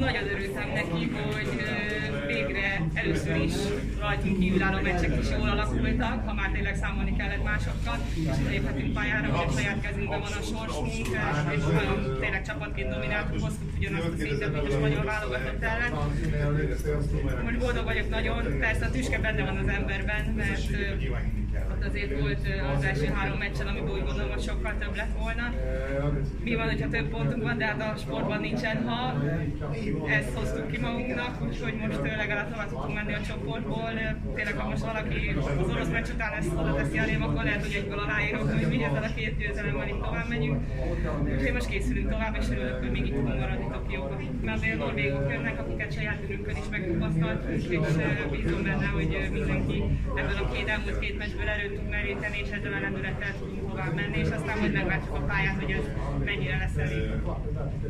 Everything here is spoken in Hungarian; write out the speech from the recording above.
nagyon örültem neki, hogy végre először is rajtunk kívülálló meccsek is jól alakultak, ha már tényleg számolni kellett másokkal, és léphetünk pályára, hogy a saját kezünkben van a sorsunk, és nagyon tényleg csapatként domináltuk, hoztuk ugyanazt a szintet, mint a spanyol válogatott ellen. Most boldog vagyok nagyon, persze a tüske benne van az emberben, mert ott azért volt az első 3 meccsen, amiből úgy gondolom, hogy sokkal több lett volna. Mi van, hogyha több pontunk van, de hát a sportban nincsen ha. Ezt hoztuk ki magunknak, úgyhogy most legalább tovább tudtunk menni a csoportból. Tényleg, ha most valaki az orosz meccs után ezt oda teszi elém, akkor lehet, hogy egyből aláírok, hogy mi ezzel a 2 győzelemmel itt tovább megyünk. Úgyhogy most készülünk tovább, és örülök, hogy még itt tudunk maradni Tokióba. Mert azért norvégok jönnek, akiket saját ürünkön is megtapasztaltunk, és bízom benne, hogy mindenki ebből a elmúlt 2 meccsből erőt tud meríteni, és ezzel a lendülettel tudunk tovább menni, és aztán majd meglátjuk a pályát, hogy ez mennyire lesz elég.